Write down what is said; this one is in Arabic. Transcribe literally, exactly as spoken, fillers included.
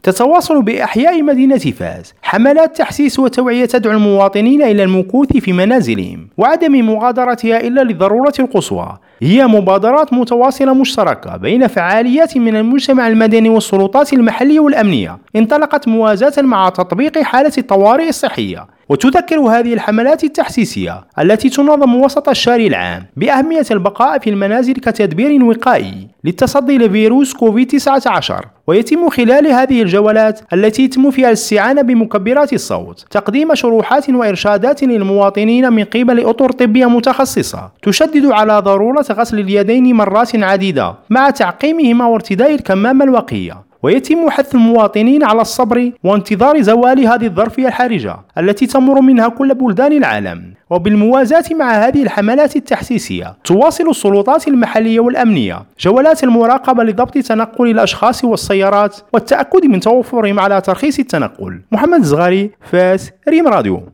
تتواصل بأحياء مدينة فاس حملات تحسيس وتوعية تدعو المواطنين إلى المكوث في منازلهم وعدم مغادرتها إلا للضرورة القصوى. هي مبادرات متواصلة مشتركة بين فعاليات من المجتمع المدني والسلطات المحلية والأمنية انطلقت موازاة مع تطبيق حالة الطوارئ الصحية. وتذكر هذه الحملات التحسيسية التي تنظم وسط الشهر العام بأهمية البقاء في المنازل كتدبير وقائي للتصدي لفيروس كوفيد تسعة عشر. ويتم خلال هذه الجولات التي يتم فيها الاستعانة بمكبرات الصوت تقديم شروحات وإرشادات للمواطنين من قبل أطر طبية متخصصة تشدد على ضرورة غسل اليدين مرات عديدة مع تعقيمهما وارتداء الكمامة الوقية. ويتم حث المواطنين على الصبر وانتظار زوال هذه الظرفية الحرجة التي تمر منها كل بلدان العالم. وبالموازاة مع هذه الحملات التحسيسية تواصل السلطات المحلية والأمنية جولات المراقبة لضبط تنقل الأشخاص والسيارات والتأكد من توفرهم على ترخيص التنقل. محمد الزغاري، فاس، ريم راديو.